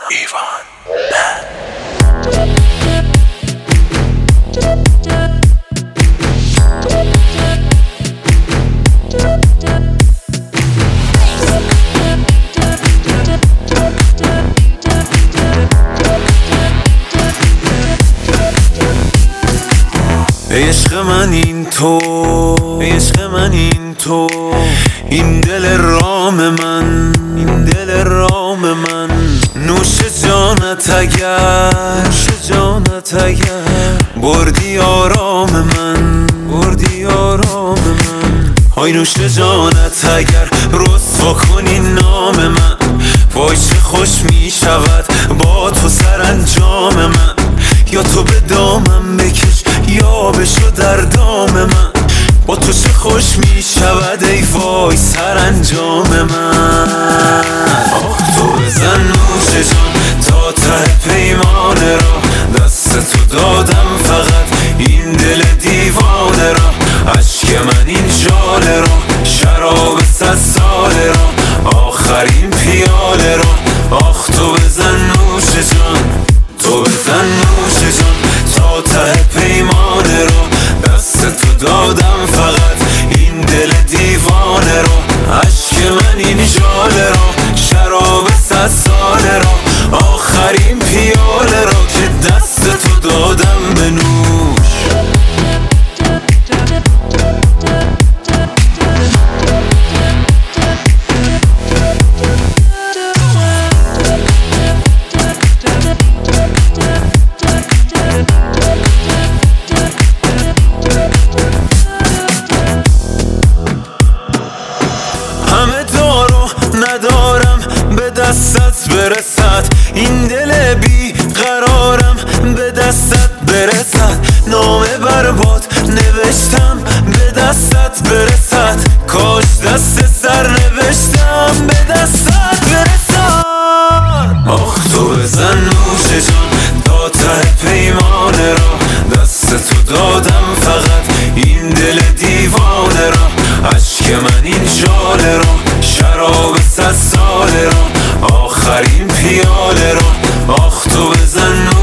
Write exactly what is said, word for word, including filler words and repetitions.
ایوان عشق من این تو، عشق من این تو، این دل رام من، این دل رام من، نوش جانت اگر، نوش جانت اگر بردی آرام من، بردی آرام من. های نوش جانت اگر رسوا کنی نام من، وای چه خوش می شود با تو سرانجام من. یا تو به دامم بکش یا بشو در دام من، با تو چه خوش می شود ای وای سرانجام من. آه تو بزن نوش جان تا ته پیمان را، دست تو دادم فقط این دل دیوانه را. عشق من این ژاله را، شراب صد ساله را، آخرین پیاله را. آخ تو بزن نوش جان، تو بزن نوش جان تا ته پیمانه رو، دست تو دادم فقط این دل دیوانه رو. عشق من این ژاله رو، شراب صد ساله رو، آخرین پیاله رو که دست تو دادم به نوش. همه دارو ندارم به دستت برسد، این دل بی قرارم به دستت برسد. نام برباد نوشتم به دستت برسد، کاش دست سر نوشتم به دستت برسد. آخ تو بزن نوش جان تا ته پیمانه را، دست تو دادم فقط این دل دیوانه را. عشق من این ژاله را، شراب صد ساله را، آخرین پیاله را. آخ تو بزن